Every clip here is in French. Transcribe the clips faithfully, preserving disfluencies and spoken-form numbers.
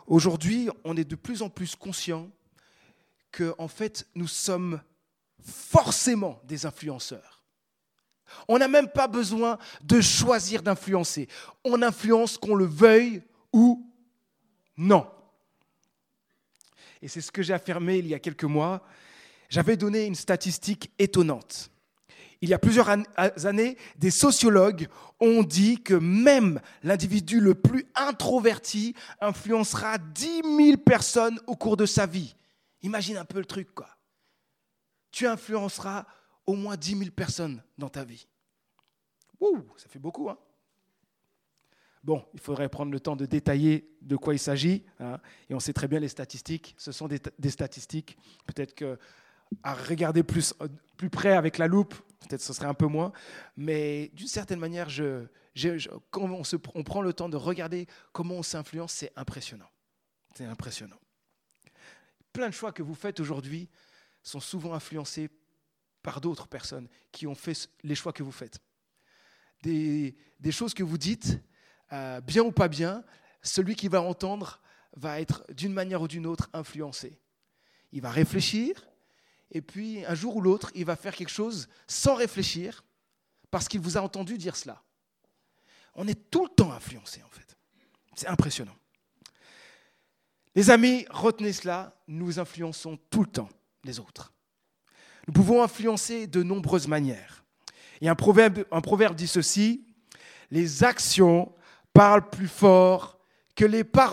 Aujourd'hui, on est de plus en plus conscient que, en fait, nous sommes forcément des influenceurs. On n'a même pas besoin de choisir d'influencer. On influence qu'on le veuille ou non. Et c'est ce que j'ai affirmé il y a quelques mois. J'avais donné une statistique étonnante. Il y a plusieurs années, des sociologues ont dit que même l'individu le plus introverti influencera dix mille personnes au cours de sa vie. Imagine un peu le truc, quoi. Tu influenceras au moins dix mille personnes dans ta vie. Ouh, ça fait beaucoup, hein? Bon, il faudrait prendre le temps de détailler de quoi il s'agit, hein, et on sait très bien les statistiques. Ce sont des, des statistiques. Peut-être qu'à regarder plus, plus près avec la loupe, peut-être ce serait un peu moins. Mais d'une certaine manière, je, je, je, quand on, se, on prend le temps de regarder comment on s'influence, c'est impressionnant. C'est impressionnant. Plein de choix que vous faites aujourd'hui sont souvent influencés par d'autres personnes qui ont fait les choix que vous faites. Des, des choses que vous dites, euh, bien ou pas bien, celui qui va entendre va être d'une manière ou d'une autre influencé. Il va réfléchir, et puis un jour ou l'autre, il va faire quelque chose sans réfléchir, parce qu'il vous a entendu dire cela. On est tout le temps influencé, en fait. C'est impressionnant. Les amis, retenez cela, nous influençons tout le temps les autres. Nous pouvons influencer de nombreuses manières. Et un proverbe, un proverbe dit ceci, « Les actions parlent plus fort que les paroles ».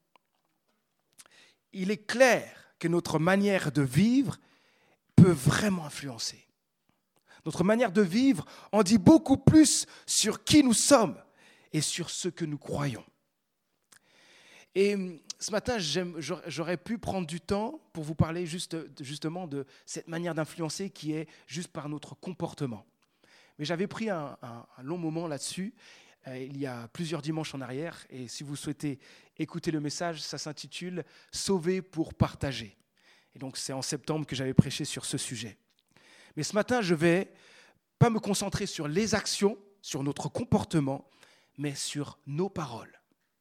Il est clair que notre manière de vivre peut vraiment influencer. Notre manière de vivre en dit beaucoup plus sur qui nous sommes et sur ce que nous croyons. Et ce matin, j'aime, j'aurais pu prendre du temps pour vous parler juste, justement de cette manière d'influencer qui est juste par notre comportement. Mais j'avais pris un, un, un long moment là-dessus, euh, il y a plusieurs dimanches en arrière, et si vous souhaitez écouter le message, ça s'intitule « Sauver pour partager ». Et donc c'est en septembre que j'avais prêché sur ce sujet. Mais ce matin, je ne vais pas me concentrer sur les actions, sur notre comportement, mais sur nos paroles.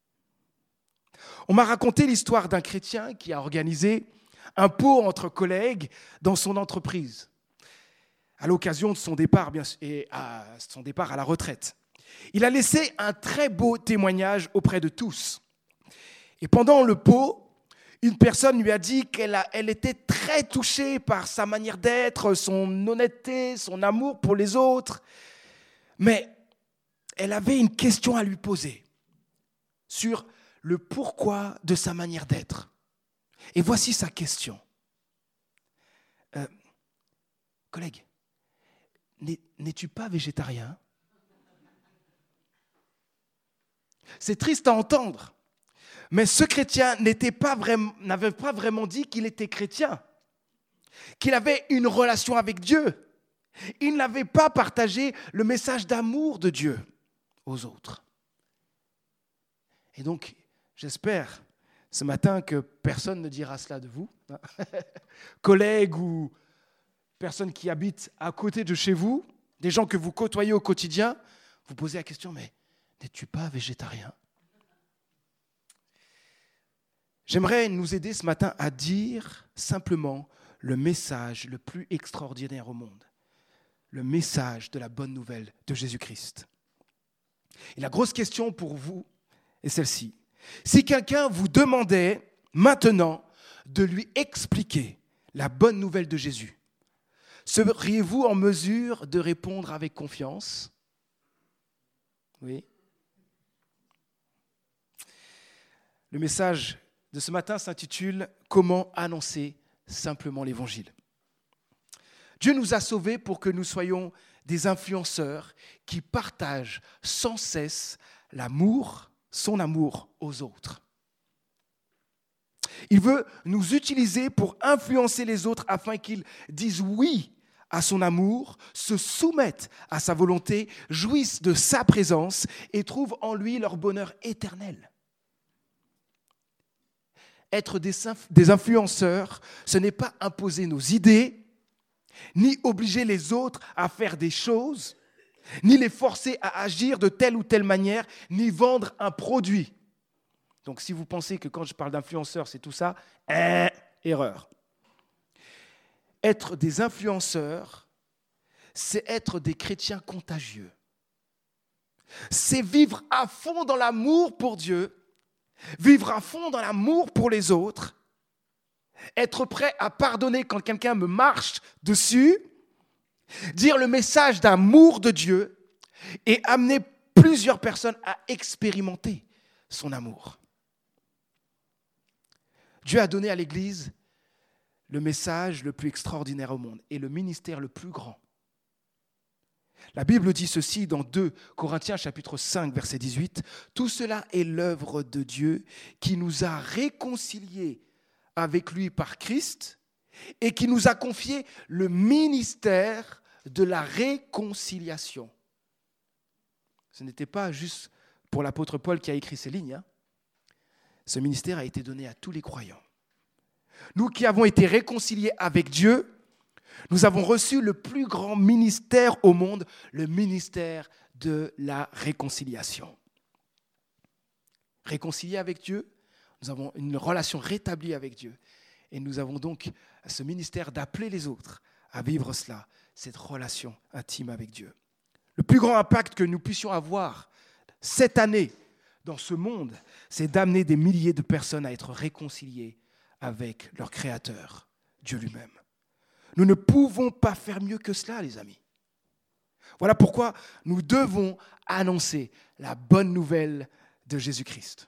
On m'a raconté l'histoire d'un chrétien qui a organisé un pot entre collègues dans son entreprise, à l'occasion de son départ, bien sûr, et à son départ à la retraite. Il a laissé un très beau témoignage auprès de tous. Et pendant le pot, une personne lui a dit qu'elle a, elle était très touchée par sa manière d'être, son honnêteté, son amour pour les autres. Mais elle avait une question à lui poser sur le pourquoi de sa manière d'être. Et voici sa question. Euh, collègue, n'es-tu pas végétarien ? C'est triste à entendre, mais ce chrétien n'était pas vraiment, n'avait pas vraiment dit qu'il était chrétien, qu'il avait une relation avec Dieu. Il n'avait pas partagé le message d'amour de Dieu aux autres. Et donc, j'espère ce matin que personne ne dira cela de vous, hein. Collègues ou personnes qui habitent à côté de chez vous, des gens que vous côtoyez au quotidien, vous posez la question, mais n'es-tu pas végétarien ? J'aimerais nous aider ce matin à dire simplement le message le plus extraordinaire au monde, le message de la bonne nouvelle de Jésus-Christ. Et la grosse question pour vous est celle-ci. Si quelqu'un vous demandait maintenant de lui expliquer la bonne nouvelle de Jésus, seriez-vous en mesure de répondre avec confiance ? Oui. Le message de ce matin s'intitule « Comment annoncer simplement l'Évangile ». Dieu nous a sauvés pour que nous soyons des influenceurs qui partagent sans cesse l'amour, son amour aux autres. Il veut nous utiliser pour influencer les autres afin qu'ils disent oui à son amour, se soumettent à sa volonté, jouissent de sa présence et trouvent en lui leur bonheur éternel. Être des influenceurs, ce n'est pas imposer nos idées, ni obliger les autres à faire des choses, ni les forcer à agir de telle ou telle manière, ni vendre un produit. Donc si vous pensez que quand je parle d'influenceurs, c'est tout ça, eh, erreur. Être des influenceurs, c'est être des chrétiens contagieux. C'est vivre à fond dans l'amour pour Dieu, vivre à fond dans l'amour pour les autres, être prêt à pardonner quand quelqu'un me marche dessus, dire le message d'amour de Dieu et amener plusieurs personnes à expérimenter son amour. Dieu a donné à l'Église le message le plus extraordinaire au monde et le ministère le plus grand. La Bible dit ceci dans deux Corinthiens chapitre cinq verset dix-huit. « Tout cela est l'œuvre de Dieu qui nous a réconciliés avec lui par Christ et qui nous a confié le ministère de la réconciliation. » Ce n'était pas juste pour l'apôtre Paul qui a écrit ces lignes. Hein. Ce ministère a été donné à tous les croyants. Nous qui avons été réconciliés avec Dieu, nous avons reçu le plus grand ministère au monde, le ministère de la réconciliation. Réconciliés avec Dieu, nous avons une relation rétablie avec Dieu. Et nous avons donc ce ministère d'appeler les autres à vivre cela, cette relation intime avec Dieu. Le plus grand impact que nous puissions avoir cette année dans ce monde, c'est d'amener des milliers de personnes à être réconciliées avec leur Créateur, Dieu lui-même. Nous ne pouvons pas faire mieux que cela, les amis. Voilà pourquoi nous devons annoncer la bonne nouvelle de Jésus-Christ.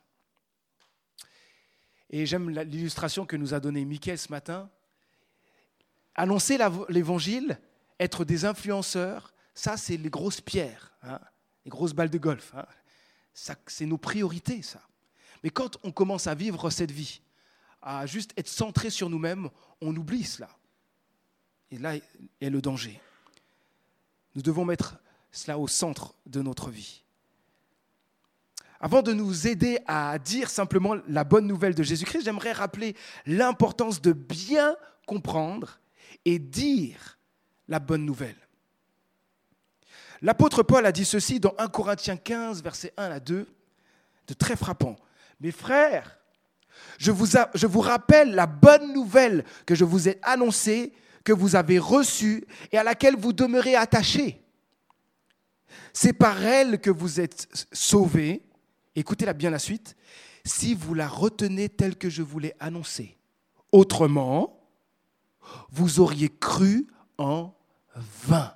Et j'aime l'illustration que nous a donnée Mickaël ce matin. Annoncer l'évangile, être des influenceurs, ça c'est les grosses pierres, hein, les grosses balles de golf. Hein. Ça, c'est nos priorités, ça. Mais quand on commence à vivre cette vie, à juste être centré sur nous-mêmes, on oublie cela. Et là est le danger. Nous devons mettre cela au centre de notre vie. Avant de nous aider à dire simplement la bonne nouvelle de Jésus-Christ, j'aimerais rappeler l'importance de bien comprendre et dire la bonne nouvelle. L'apôtre Paul a dit ceci dans un Corinthiens quinze, versets un à deux, de très frappant. « Mes frères, je vous, a, je vous rappelle la bonne nouvelle que je vous ai annoncée, que vous avez reçue et à laquelle vous demeurez attachés. C'est par elle que vous êtes sauvés. » Écoutez-la bien la suite. « Si vous la retenez telle que je vous l'ai annoncée. Autrement, vous auriez cru en vain. »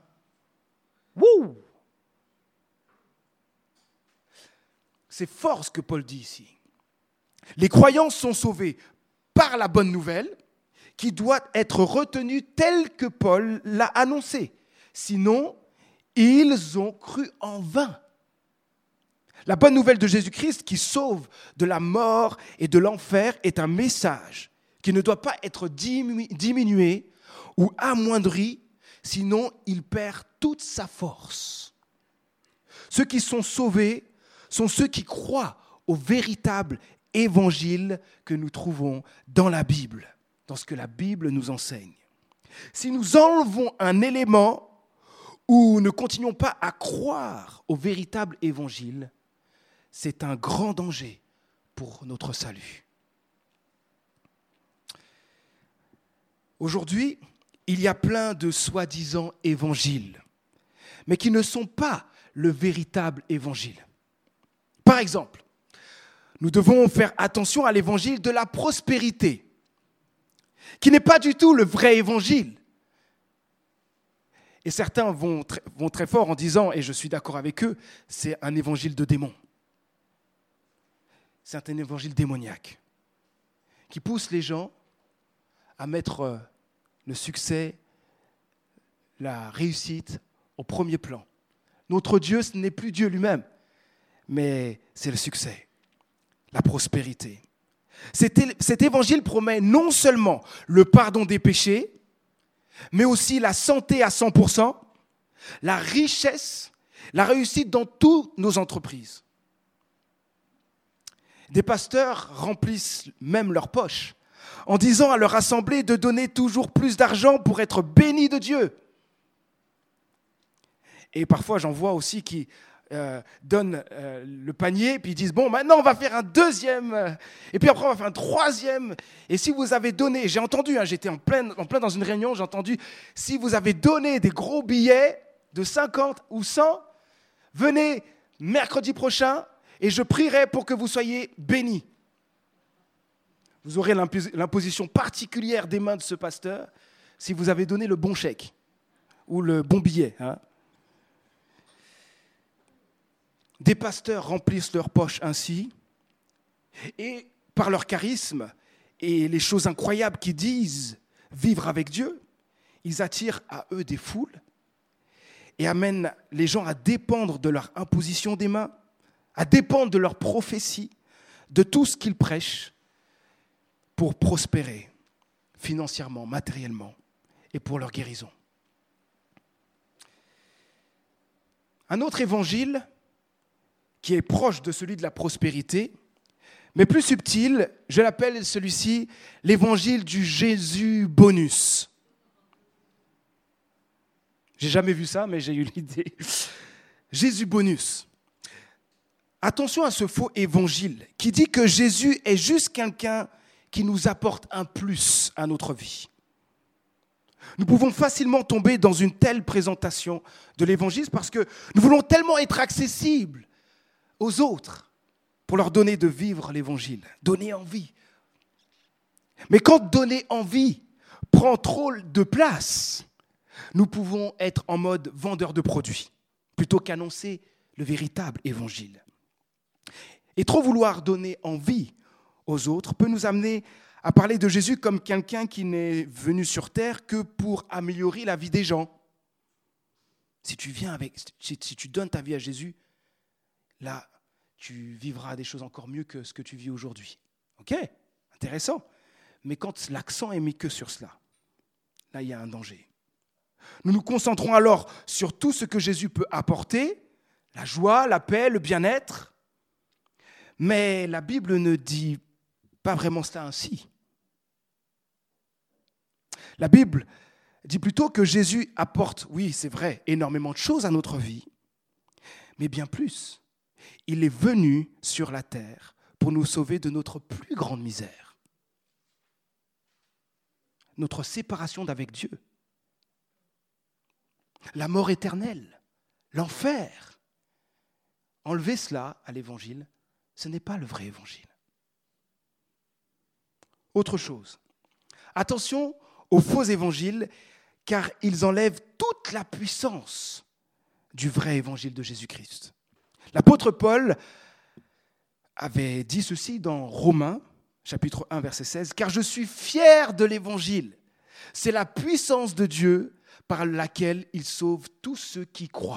Wouh! C'est fort ce que Paul dit ici. Les croyants sont sauvés par la bonne nouvelle qui doit être retenue telle que Paul l'a annoncée. Sinon, ils ont cru en vain. La bonne nouvelle de Jésus-Christ qui sauve de la mort et de l'enfer est un message qui ne doit pas être diminué ou amoindri, sinon il perd toute sa force. Ceux qui sont sauvés sont ceux qui croient au véritable évangile que nous trouvons dans la Bible, dans ce que la Bible nous enseigne. Si nous enlevons un élément ou ne continuons pas à croire au véritable évangile, c'est un grand danger pour notre salut. Aujourd'hui, il y a plein de soi-disant évangiles, mais qui ne sont pas le véritable évangile. Par exemple, nous devons faire attention à l'évangile de la prospérité, qui n'est pas du tout le vrai évangile. Et certains vont très, vont très fort en disant, et je suis d'accord avec eux, c'est un évangile de démon. C'est un évangile démoniaque qui pousse les gens à mettre le succès, la réussite au premier plan. Notre Dieu, ce n'est plus Dieu lui-même, mais c'est le succès, la prospérité. Cet, cet évangile promet non seulement le pardon des péchés, mais aussi la santé à cent pour cent, la richesse, la réussite dans toutes nos entreprises. Des pasteurs remplissent même leurs poches en disant à leur assemblée de donner toujours plus d'argent pour être bénis de Dieu. Et parfois, j'en vois aussi qui euh, donnent euh, le panier, puis ils disent, bon, maintenant on va faire un deuxième, euh, et puis après on va faire un troisième. Et si vous avez donné, j'ai entendu, hein, j'étais en plein, en plein dans une réunion, j'ai entendu, si vous avez donné des gros billets de cinquante ou cent, venez mercredi prochain et je prierai pour que vous soyez bénis. Vous aurez l'imposition particulière des mains de ce pasteur si vous avez donné le bon chèque ou le bon billet. Hein. Des pasteurs remplissent leurs poches ainsi, et par leur charisme et les choses incroyables qu'ils disent vivre avec Dieu, ils attirent à eux des foules et amènent les gens à dépendre de leur imposition des mains, à dépendre de leur prophétie, de tout ce qu'ils prêchent pour prospérer financièrement, matériellement et pour leur guérison. Un autre évangile qui est proche de celui de la prospérité, mais plus subtil, je l'appelle celui-ci l'évangile du Jésus bonus. J'ai jamais vu ça, mais j'ai eu l'idée. Jésus bonus. Attention à ce faux évangile qui dit que Jésus est juste quelqu'un qui nous apporte un plus à notre vie. Nous pouvons facilement tomber dans une telle présentation de l'évangile parce que nous voulons tellement être accessibles aux autres pour leur donner de vivre l'évangile, donner envie. Mais quand donner envie prend trop de place, nous pouvons être en mode vendeur de produits plutôt qu'annoncer le véritable évangile. Et trop vouloir donner envie aux autres peut nous amener à parler de Jésus comme quelqu'un qui n'est venu sur terre que pour améliorer la vie des gens. Si tu viens avec, si tu donnes ta vie à Jésus, là, tu vivras des choses encore mieux que ce que tu vis aujourd'hui. Ok, intéressant. Mais quand l'accent est mis que sur cela, là, il y a un danger. Nous nous concentrons alors sur tout ce que Jésus peut apporter, la joie, la paix, le bien-être. Mais la Bible ne dit pas vraiment cela ainsi. La Bible dit plutôt que Jésus apporte, oui, c'est vrai, énormément de choses à notre vie, mais bien plus. Il est venu sur la terre pour nous sauver de notre plus grande misère, notre séparation d'avec Dieu, la mort éternelle, l'enfer. Enlever cela à l'évangile, ce n'est pas le vrai évangile. Autre chose, attention aux faux évangiles, car ils enlèvent toute la puissance du vrai évangile de Jésus-Christ. L'apôtre Paul avait dit ceci dans Romains, chapitre un, verset seize, « Car je suis fier de l'évangile. C'est la puissance de Dieu par laquelle il sauve tous ceux qui croient. »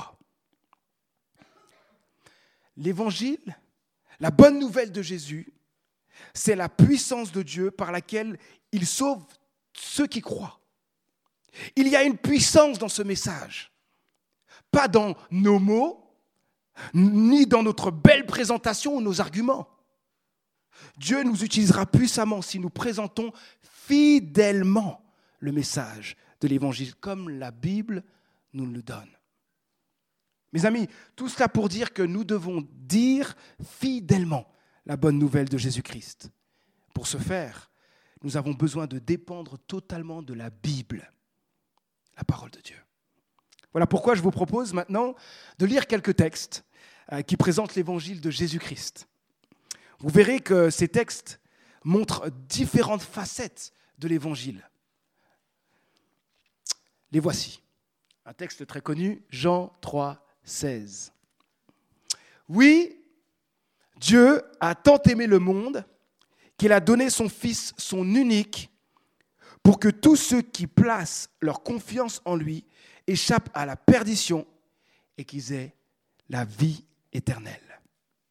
L'évangile, la bonne nouvelle de Jésus, c'est la puissance de Dieu par laquelle il sauve ceux qui croient. Il y a une puissance dans ce message, pas dans nos mots, ni dans notre belle présentation ou nos arguments. Dieu nous utilisera puissamment si nous présentons fidèlement le message de l'Évangile, comme la Bible nous le donne. Mes amis, tout cela pour dire que nous devons dire fidèlement la bonne nouvelle de Jésus-Christ. Pour ce faire, nous avons besoin de dépendre totalement de la Bible, la parole de Dieu. Voilà pourquoi je vous propose maintenant de lire quelques textes qui présentent l'évangile de Jésus-Christ. Vous verrez que ces textes montrent différentes facettes de l'évangile. Les voici. Un texte très connu, Jean trois, seize. Oui, Dieu a tant aimé le monde qu'il a donné son Fils, son unique, pour que tous ceux qui placent leur confiance en lui échappent à la perdition et qu'ils aient la vie éternelle.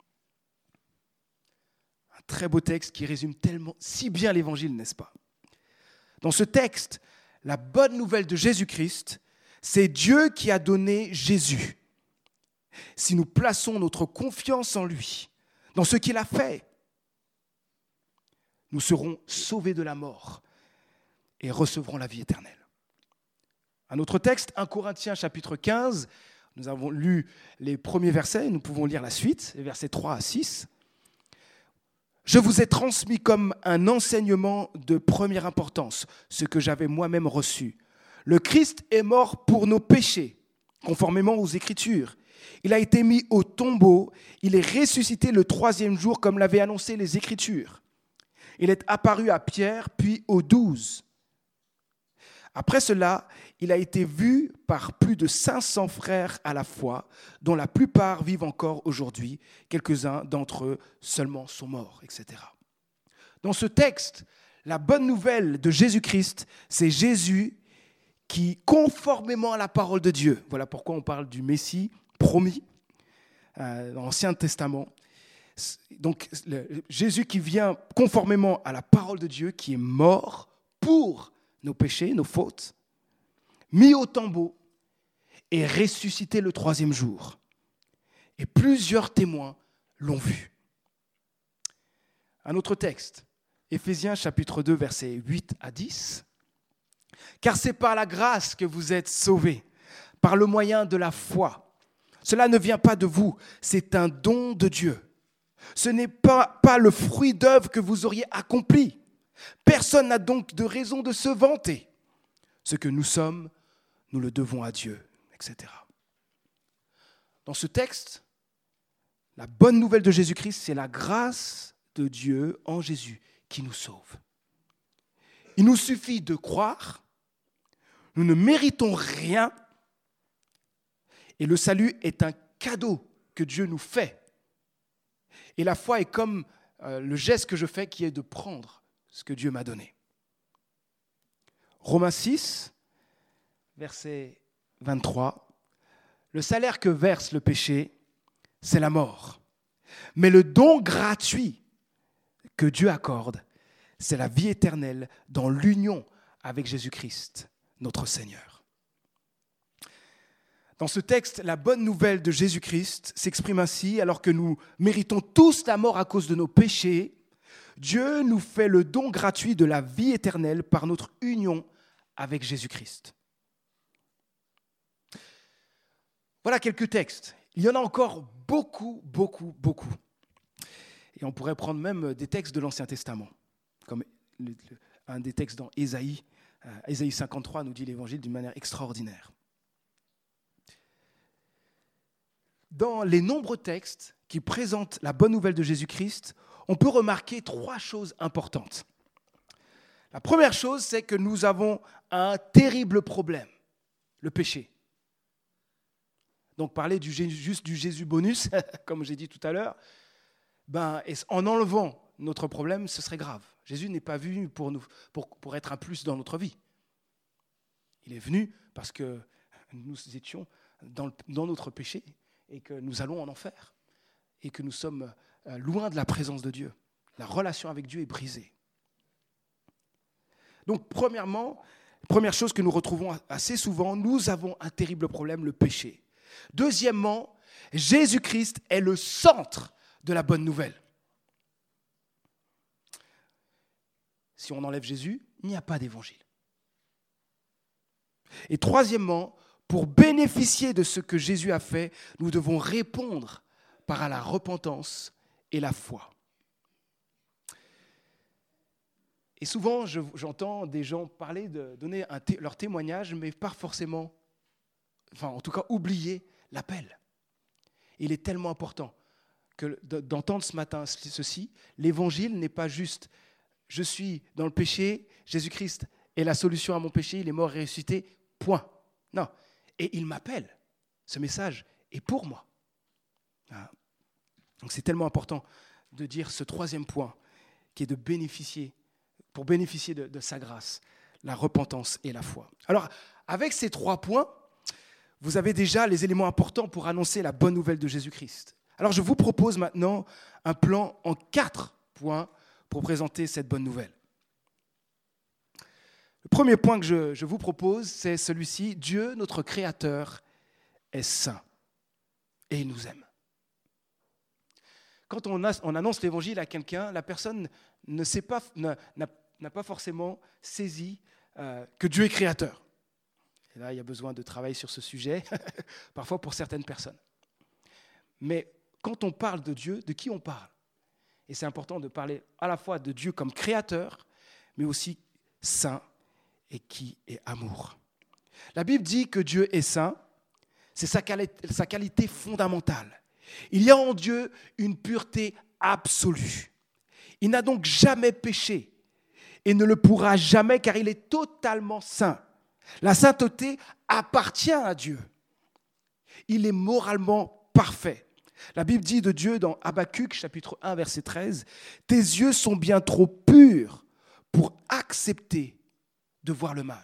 Un très beau texte qui résume tellement, si bien l'évangile, n'est-ce pas? Dans ce texte, la bonne nouvelle de Jésus-Christ, c'est Dieu qui a donné Jésus. Si nous plaçons notre confiance en lui, dans ce qu'il a fait, nous serons sauvés de la mort et recevrons la vie éternelle. Un autre texte, premier Corinthiens chapitre quinze, Nous avons lu les premiers versets, nous pouvons lire la suite, les versets trois à six. « Je vous ai transmis comme un enseignement de première importance ce que j'avais moi-même reçu. Le Christ est mort pour nos péchés, conformément aux Écritures. Il a été mis au tombeau, il est ressuscité le troisième jour comme l'avaient annoncé les Écritures. Il est apparu à Pierre, puis aux douze. Après cela, il a été vu par plus de cinq cents frères à la fois, dont la plupart vivent encore aujourd'hui. Quelques-uns d'entre eux seulement sont morts, et cetera. Dans ce texte, la bonne nouvelle de Jésus-Christ, c'est Jésus qui, conformément à la parole de Dieu, voilà pourquoi on parle du Messie promis euh, dans l'Ancien Testament. Donc, le, Jésus qui vient conformément à la parole de Dieu, qui est mort pour nos péchés, nos fautes, mis au tombeau et ressuscité le troisième jour. Et plusieurs témoins l'ont vu. Un autre texte, Éphésiens chapitre deux, versets huit à dix. « Car c'est par la grâce que vous êtes sauvés, par le moyen de la foi. Cela ne vient pas de vous, c'est un don de Dieu. Ce n'est pas, pas le fruit d'œuvre que vous auriez accompli. Personne n'a donc de raison de se vanter. Ce que nous sommes, nous le devons à Dieu, et cetera. Dans ce texte, la bonne nouvelle de Jésus-Christ, c'est la grâce de Dieu en Jésus qui nous sauve. Il nous suffit de croire, nous ne méritons rien, et le salut est un cadeau que Dieu nous fait. Et la foi est comme euh, le geste que je fais qui est de prendre ce que Dieu m'a donné. Romains six, verset vingt-trois. Le salaire que verse le péché, c'est la mort. Mais le don gratuit que Dieu accorde, c'est la vie éternelle dans l'union avec Jésus-Christ, notre Seigneur. Dans ce texte, la bonne nouvelle de Jésus-Christ s'exprime ainsi, alors que nous méritons tous la mort à cause de nos péchés, Dieu nous fait le don gratuit de la vie éternelle par notre union avec Jésus-Christ. Voilà quelques textes. Il y en a encore beaucoup, beaucoup, beaucoup. Et on pourrait prendre même des textes de l'Ancien Testament, comme le, le, un des textes dans Ésaïe. Euh, Ésaïe cinquante-trois nous dit l'Évangile d'une manière extraordinaire. Dans les nombreux textes qui présentent la bonne nouvelle de Jésus-Christ, on peut remarquer trois choses importantes. La première chose, c'est que nous avons un terrible problème, le péché. Donc parler du, juste du Jésus bonus, comme j'ai dit tout à l'heure, ben, en enlevant notre problème, ce serait grave. Jésus n'est pas venu pour, nous, pour, pour être un plus dans notre vie. Il est venu parce que nous étions dans, le, dans notre péché et que nous allons en enfer et que nous sommes loin de la présence de Dieu. La relation avec Dieu est brisée. Donc, premièrement, première chose que nous retrouvons assez souvent, nous avons un terrible problème, le péché. Deuxièmement, Jésus-Christ est le centre de la bonne nouvelle. Si on enlève Jésus, il n'y a pas d'évangile. Et troisièmement, pour bénéficier de ce que Jésus a fait, nous devons répondre par la repentance et la foi. Et souvent, je, j'entends des gens parler de donner un té- leur témoignage, mais pas forcément, enfin en tout cas oublier l'appel. Il est tellement important que d'entendre ce matin ceci, l'évangile n'est pas juste « je suis dans le péché, Jésus-Christ est la solution à mon péché, il est mort et ressuscité, point ». Non, et il m'appelle. Ce message est pour moi. Donc c'est tellement important de dire ce troisième point qui est de bénéficier, pour bénéficier de, de sa grâce, la repentance et la foi. Alors, avec ces trois points, vous avez déjà les éléments importants pour annoncer la bonne nouvelle de Jésus-Christ. Alors, je vous propose maintenant un plan en quatre points pour présenter cette bonne nouvelle. Le premier point que je, je vous propose, c'est celui-ci. Dieu, notre Créateur, est saint et il nous aime. Quand on, a, on annonce l'évangile à quelqu'un, la personne ne sait pas, n'a, n'a pas forcément saisi euh, que Dieu est créateur. Et là, il y a besoin de travailler sur ce sujet, parfois pour certaines personnes. Mais quand on parle de Dieu, de qui on parle? Et c'est important de parler à la fois de Dieu comme créateur, mais aussi saint et qui est amour. La Bible dit que Dieu est saint, c'est sa qualité, sa qualité fondamentale. Il y a en Dieu une pureté absolue. Il n'a donc jamais péché et ne le pourra jamais car il est totalement saint. La sainteté appartient à Dieu. Il est moralement parfait. La Bible dit de Dieu dans Habakkuk, chapitre un, verset treize, « Tes yeux sont bien trop purs pour accepter de voir le mal. »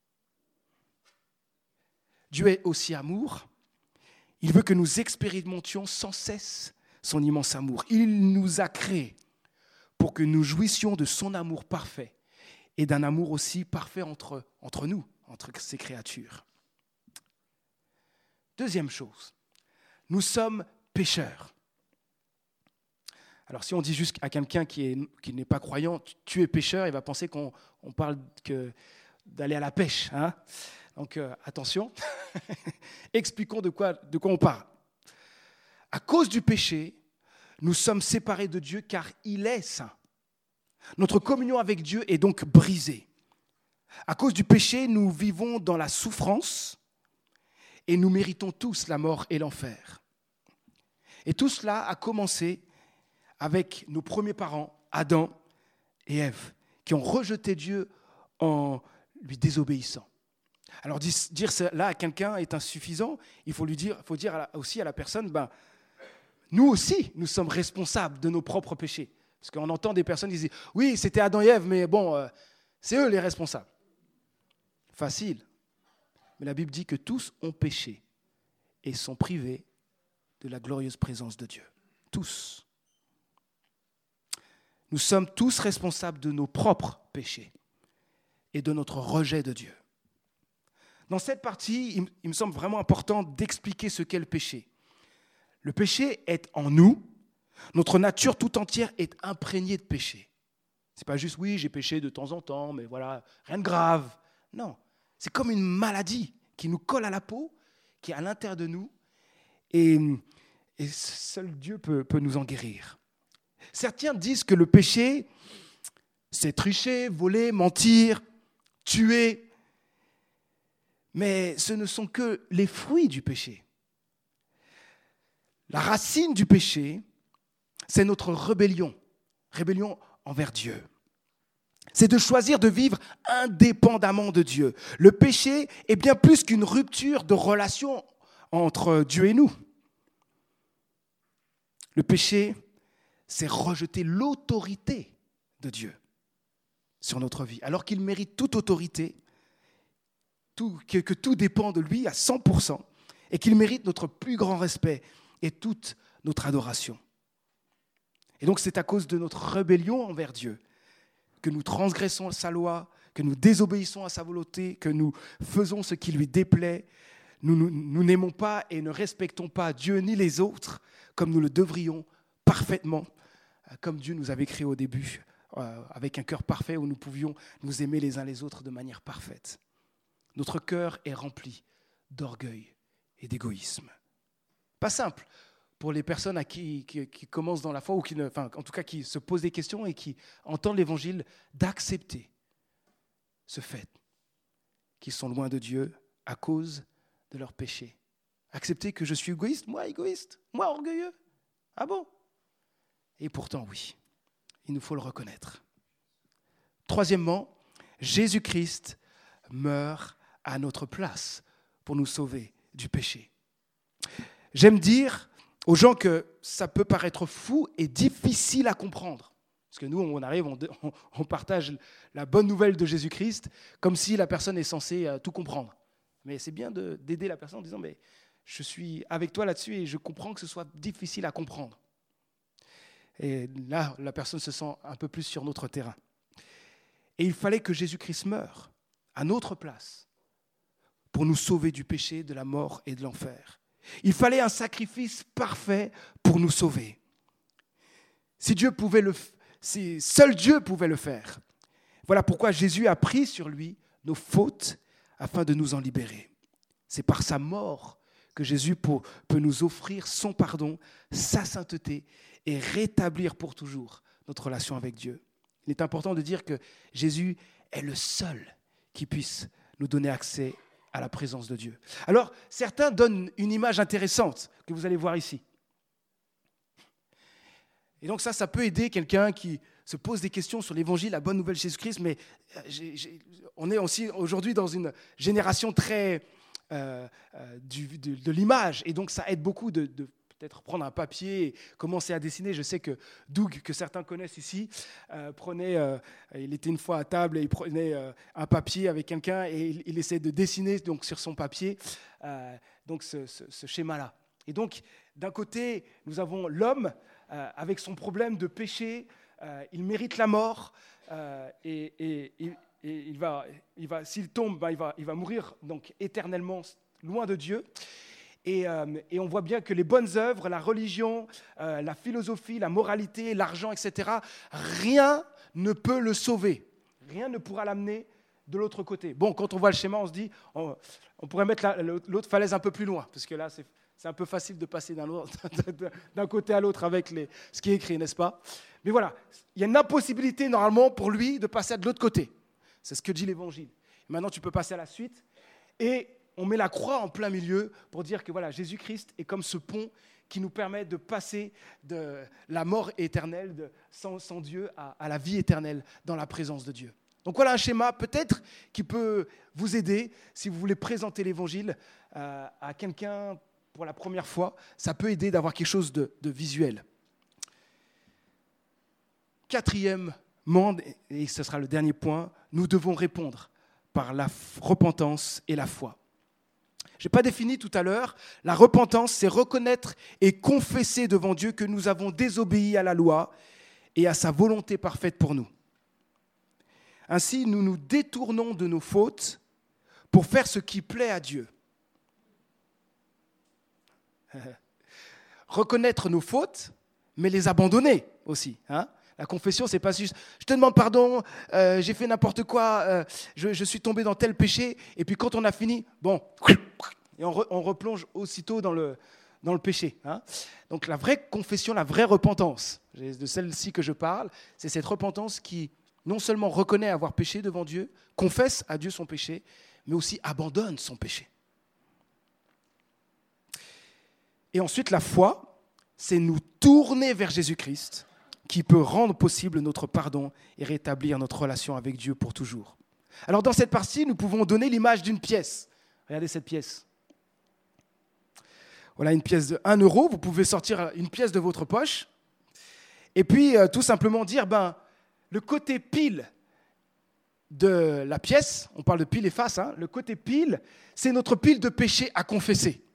Dieu est aussi amour. Il veut que nous expérimentions sans cesse son immense amour. Il nous a créés pour que nous jouissions de son amour parfait et d'un amour aussi parfait entre, entre nous, entre ces créatures. Deuxième chose, nous sommes pécheurs. Alors si on dit juste à quelqu'un qui, est, qui n'est pas croyant, tu es pécheur, il va penser qu'on on parle que d'aller à la pêche. Hein. Donc euh, attention, expliquons de quoi, de quoi on parle. À cause du péché, nous sommes séparés de Dieu car il est saint. Notre communion avec Dieu est donc brisée. À cause du péché, nous vivons dans la souffrance et nous méritons tous la mort et l'enfer. Et tout cela a commencé avec nos premiers parents, Adam et Ève, qui ont rejeté Dieu en lui désobéissant. Alors dire cela à quelqu'un est insuffisant, il faut lui dire, faut dire aussi à la personne, ben, nous aussi, nous sommes responsables de nos propres péchés. Parce qu'on entend des personnes qui disent, oui, c'était Adam et Ève, mais bon, euh, c'est eux les responsables. Facile. Mais la Bible dit que tous ont péché et sont privés de la glorieuse présence de Dieu. Tous. Nous sommes tous responsables de nos propres péchés et de notre rejet de Dieu. Dans cette partie, il, il me semble vraiment important d'expliquer ce qu'est le péché. Le péché est en nous. Notre nature tout entière est imprégnée de péché. Ce n'est pas juste, oui, j'ai péché de temps en temps, mais voilà, rien de grave. Non, c'est comme une maladie qui nous colle à la peau, qui est à l'intérieur de nous, et, et seul Dieu peut, peut nous en guérir. Certains disent que le péché, c'est tricher, voler, mentir, tuer, mais ce ne sont que les fruits du péché. La racine du péché, c'est notre rébellion, rébellion envers Dieu. C'est de choisir de vivre indépendamment de Dieu. Le péché est bien plus qu'une rupture de relation entre Dieu et nous. Le péché, c'est rejeter l'autorité de Dieu sur notre vie, alors qu'il mérite toute autorité, tout, que, que tout dépend de lui à cent pour cent, et qu'il mérite notre plus grand respect et toute notre adoration. Et donc c'est à cause de notre rébellion envers Dieu que nous transgressons sa loi, que nous désobéissons à sa volonté, que nous faisons ce qui lui déplaît. Nous, nous, nous n'aimons pas et ne respectons pas Dieu ni les autres comme nous le devrions parfaitement, comme Dieu nous avait créés au début, euh, avec un cœur parfait où nous pouvions nous aimer les uns les autres de manière parfaite. Notre cœur est rempli d'orgueil et d'égoïsme. Pas simple pour les personnes à qui, qui, qui commencent dans la foi, ou qui ne, enfin, en tout cas qui se posent des questions et qui entendent l'Évangile, d'accepter ce fait qu'ils sont loin de Dieu à cause de leur péché. Accepter que je suis égoïste, moi égoïste, moi orgueilleux. Ah bon? Et pourtant, oui, il nous faut le reconnaître. Troisièmement, Jésus-Christ meurt à notre place pour nous sauver du péché. J'aime dire aux gens que ça peut paraître fou et difficile à comprendre. Parce que nous, on arrive, on, on partage la bonne nouvelle de Jésus-Christ comme si la personne est censée tout comprendre. Mais c'est bien de, d'aider la personne en disant, mais je suis avec toi là-dessus et je comprends que ce soit difficile à comprendre. Et là, la personne se sent un peu plus sur notre terrain. Et il fallait que Jésus-Christ meure à notre place pour nous sauver du péché, de la mort et de l'enfer. Il fallait un sacrifice parfait pour nous sauver. Si Dieu pouvait le, si seul Dieu pouvait le faire. Voilà pourquoi Jésus a pris sur lui nos fautes afin de nous en libérer. C'est par sa mort que Jésus peut nous offrir son pardon, sa sainteté et rétablir pour toujours notre relation avec Dieu. Il est important de dire que Jésus est le seul qui puisse nous donner accès à la présence de Dieu. Alors, certains donnent une image intéressante que vous allez voir ici. Et donc ça, ça peut aider quelqu'un qui se pose des questions sur l'Évangile, la bonne nouvelle de Jésus-Christ, mais j'ai, j'ai, on est aussi aujourd'hui dans une génération très euh, euh, du, de, de l'image, et donc ça aide beaucoup de, de peut-être prendre un papier et commencer à dessiner. Je sais que Doug, que certains connaissent ici, euh, prenait, euh, il était une fois à table et il prenait euh, un papier avec quelqu'un et il, il essayait de dessiner donc, sur son papier euh, donc ce, ce, ce schéma-là. Et donc, d'un côté, nous avons l'homme euh, avec son problème de péché. Euh, il mérite la mort euh, et, et, et, et il va, il va, s'il tombe, ben, il, va, il va mourir donc, éternellement loin de Dieu. Et, euh, et on voit bien que les bonnes œuvres, la religion, euh, la philosophie, la moralité, l'argent, et cetera, rien ne peut le sauver. Rien ne pourra l'amener de l'autre côté. Bon, quand on voit le schéma, on se dit, on, on pourrait mettre la, l'autre falaise un peu plus loin, parce que là, c'est, c'est un peu facile de passer d'un, autre, d'un côté à l'autre avec les, ce qui est écrit, n'est-ce pas ? Mais voilà, il y a une impossibilité normalement pour lui de passer de l'autre côté. C'est ce que dit l'Évangile. Maintenant, tu peux passer à la suite. Et on met la croix en plein milieu pour dire que voilà, Jésus-Christ est comme ce pont qui nous permet de passer de la mort éternelle de, sans, sans Dieu à, à la vie éternelle dans la présence de Dieu. Donc voilà un schéma peut-être qui peut vous aider si vous voulez présenter l'Évangile euh, à quelqu'un pour la première fois. Ça peut aider d'avoir quelque chose de, de visuel. Quatrièmement, et ce sera le dernier point, nous devons répondre par la repentance et la foi. Je n'ai pas défini tout à l'heure, la repentance, c'est reconnaître et confesser devant Dieu que nous avons désobéi à la loi et à sa volonté parfaite pour nous. Ainsi, nous nous détournons de nos fautes pour faire ce qui plaît à Dieu. Reconnaître nos fautes, mais les abandonner aussi. Hein ? La confession, c'est pas juste « je te demande pardon, euh, j'ai fait n'importe quoi, euh, je, je suis tombé dans tel péché », et puis quand on a fini, bon, et on, re, on replonge aussitôt dans le, dans le péché. Hein. Donc la vraie confession, la vraie repentance, de celle-ci que je parle, c'est cette repentance qui non seulement reconnaît avoir péché devant Dieu, confesse à Dieu son péché, mais aussi abandonne son péché. Et ensuite, la foi, c'est nous tourner vers Jésus-Christ, qui peut rendre possible notre pardon et rétablir notre relation avec Dieu pour toujours. Alors dans cette partie, nous pouvons donner l'image d'une pièce. Regardez cette pièce. Voilà une pièce de un euro. Vous pouvez sortir une pièce de votre poche et puis euh, tout simplement dire, ben, le côté pile de la pièce, on parle de pile et face, hein, le côté pile, c'est notre pile de péché à confesser.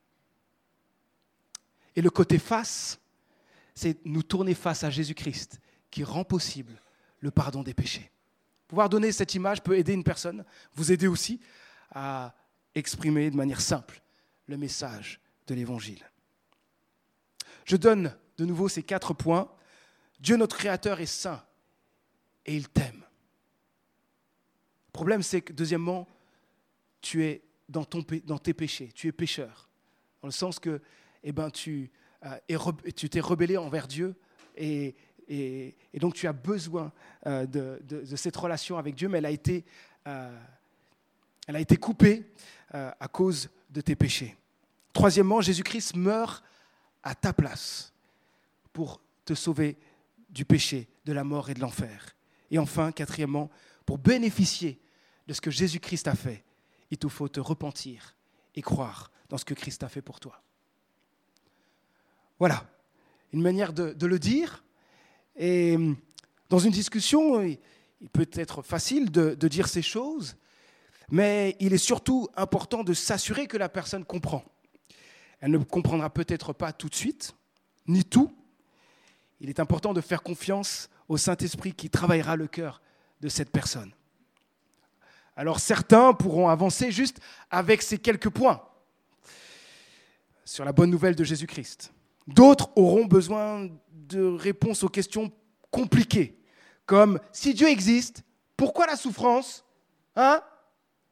Et le côté face, c'est nous tourner face à Jésus-Christ qui rend possible le pardon des péchés. Pouvoir donner cette image peut aider une personne, vous aider aussi à exprimer de manière simple le message de l'Évangile. Je donne de nouveau ces quatre points. Dieu, notre Créateur, est saint et il t'aime. Le problème, c'est que, deuxièmement, tu es dans, ton, dans tes péchés, tu es pécheur, dans le sens que eh ben, tu... Euh, et re- tu t'es rebellé envers Dieu et, et, et donc tu as besoin euh, de, de, de cette relation avec Dieu, mais elle a été, euh, elle a été coupée euh, à cause de tes péchés. Troisièmement, Jésus-Christ meurt à ta place pour te sauver du péché, de la mort et de l'enfer. Et enfin, quatrièmement, pour bénéficier de ce que Jésus-Christ a fait, il te faut te repentir et croire dans ce que Christ a fait pour toi. Voilà, une manière de, de le dire. Et dans une discussion, il peut être facile de, de dire ces choses, mais il est surtout important de s'assurer que la personne comprend. Elle ne comprendra peut-être pas tout de suite, ni tout. Il est important de faire confiance au Saint-Esprit qui travaillera le cœur de cette personne. Alors certains pourront avancer juste avec ces quelques points sur la bonne nouvelle de Jésus-Christ. D'autres auront besoin de réponses aux questions compliquées, comme « si Dieu existe, pourquoi la souffrance ?» hein ?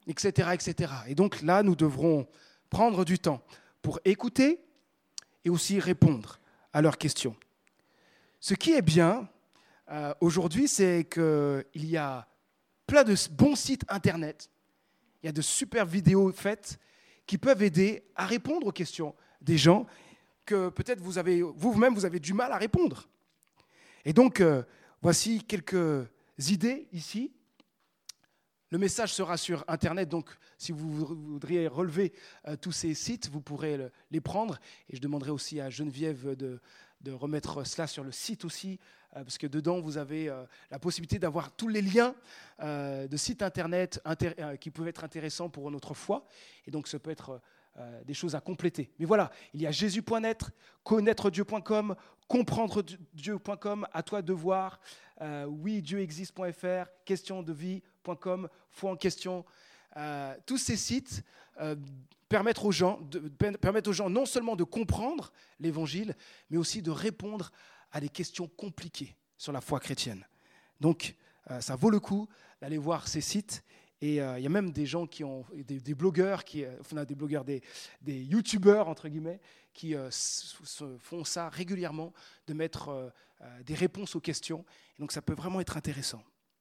et cetera, et cetera. Et donc là, nous devrons prendre du temps pour écouter et aussi répondre à leurs questions. Ce qui est bien euh, aujourd'hui, c'est qu'il y a plein de bons sites Internet, il y a de super vidéos faites qui peuvent aider à répondre aux questions des gens que peut-être vous avez, vous-même, vous avez du mal à répondre. Et donc, euh, voici quelques idées ici. Le message sera sur Internet, donc si vous voudriez relever euh, tous ces sites, vous pourrez le, les prendre. Et je demanderai aussi à Geneviève de, de remettre cela sur le site aussi, euh, parce que dedans, vous avez euh, la possibilité d'avoir tous les liens euh, de sites Internet intér- euh, qui peuvent être intéressants pour notre foi. Et donc, ça peut être euh, des choses à compléter. Mais voilà, il y a jésus point net, connaître dieu point com, comprendre dieu point com, à toi de voir, euh, oui dieu existe point f r, question de vie point com, foi en question. Euh, tous ces sites euh, permettent, aux gens de, permettent aux gens non seulement de comprendre l'Évangile, mais aussi de répondre à des questions compliquées sur la foi chrétienne. Donc, euh, ça vaut le coup d'aller voir ces sites. Et euh, il y a même des gens qui ont, des, des blogueurs, qui, enfin des blogueurs, des, des youtubeurs, entre guillemets, qui euh, s- s- font ça régulièrement, de mettre euh, euh, des réponses aux questions. Et donc, ça peut vraiment être intéressant.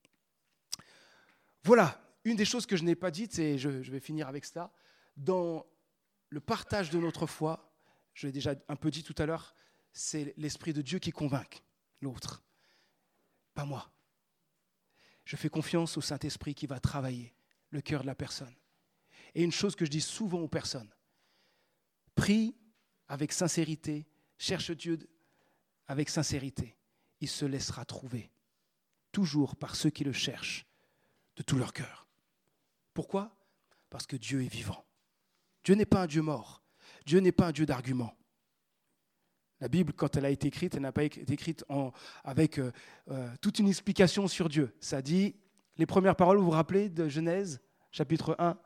Voilà, une des choses que je n'ai pas dites, et je, je vais finir avec ça, dans le partage de notre foi, je l'ai déjà un peu dit tout à l'heure, c'est l'Esprit de Dieu qui convainc l'autre, pas moi. Je fais confiance au Saint-Esprit qui va travailler le cœur de la personne. Et une chose que je dis souvent aux personnes, prie avec sincérité, cherche Dieu avec sincérité, il se laissera trouver, toujours par ceux qui le cherchent de tout leur cœur. Pourquoi ? Parce que Dieu est vivant. Dieu n'est pas un Dieu mort. Dieu n'est pas un Dieu d'arguments. La Bible, quand elle a été écrite, elle n'a pas été écrite en, avec euh, euh, toute une explication sur Dieu. Ça dit, les premières paroles, vous vous rappelez de Genèse, chapitre un,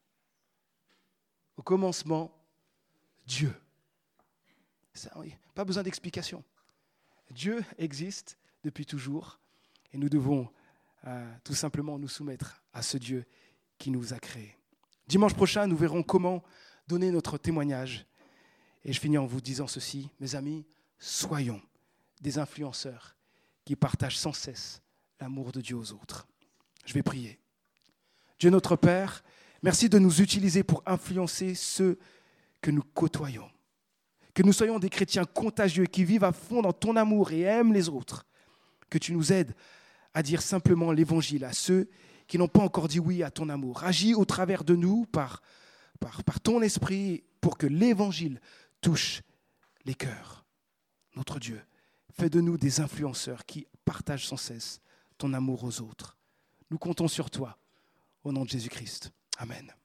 au commencement, Dieu. Ça, oui, pas besoin d'explication. Dieu existe depuis toujours et nous devons euh, tout simplement nous soumettre à ce Dieu qui nous a créés. Dimanche prochain, nous verrons comment donner notre témoignage. Et je finis en vous disant ceci, mes amis, soyons des influenceurs qui partagent sans cesse l'amour de Dieu aux autres. Je vais prier. Dieu notre Père, merci de nous utiliser pour influencer ceux que nous côtoyons. Que nous soyons des chrétiens contagieux qui vivent à fond dans ton amour et aiment les autres. Que tu nous aides à dire simplement l'évangile à ceux qui n'ont pas encore dit oui à ton amour. Agis au travers de nous par, par, par ton esprit pour que l'évangile touche les cœurs. Notre Dieu, fais de nous des influenceurs qui partagent sans cesse ton amour aux autres. Nous comptons sur toi, au nom de Jésus-Christ. Amen.